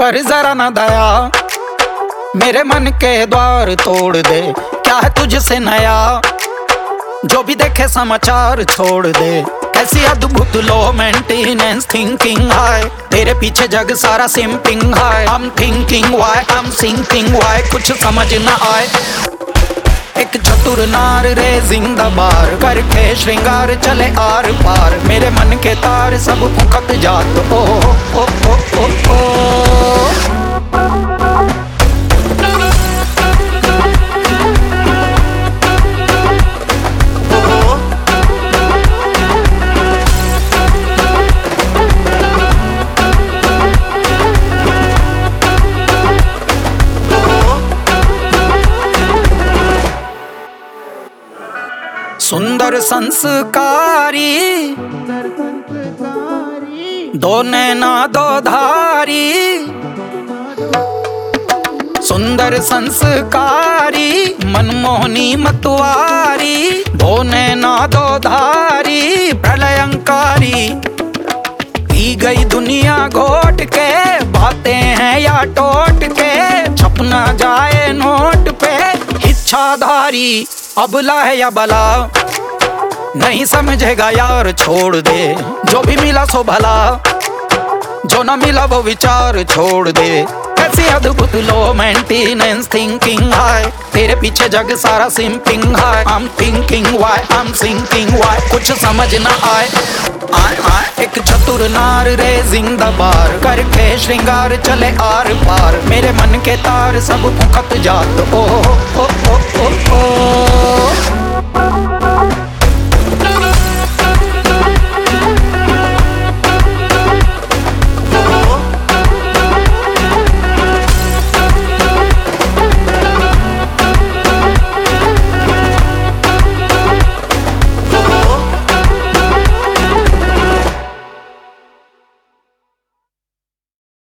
कर जरा ना दया, मेरे मन के द्वार तोड़ दे। क्या है तुझसे नया, जो भी देखे समाचार छोड़ दे। ऐसी अद्भुत लो मेंटेनेंस थिंकिंग हाय, तेरे पीछे जग सारा सिंपिंग हाय। I'm thinking why, I'm thinking why, कुछ समझ ना आए। एक चतुर नार रेजिंग द बार, करके श्रृंगार चले आर पार। मेरे मन के तार सब फुकत जात ओ ओ ओ ओ ओ। सुंदर संस्कारी, दो नैना दो धारी। सुंदर संस्कारी, मनमोहनी मतवारी। दो नैना दो धारी, प्रलयंकारी। पी गई दुनिया घोट के, बातें हैं या टोट के। छप ना जाए नोट पे, इच्छाधारी। अबला है या बला, नहीं समझेगा यार छोड़ दे। जो भी मिला सो भला, जो ना मिला वो विचार छोड़ दे। ऐसी अद्भुत लो मेंटेनेंस थिंकिंग हाय, तेरे पीछे जग सारा सिंपिंग हाय। I'm thinking why, I'm thinking why, कुछ समझ ना आए। एक चतुर नार रेजिंग द बार, करके श्रृंगार चले आर पार। मेरे मन के तार सब फुकत जात ओ ओ ओ ओ ओ।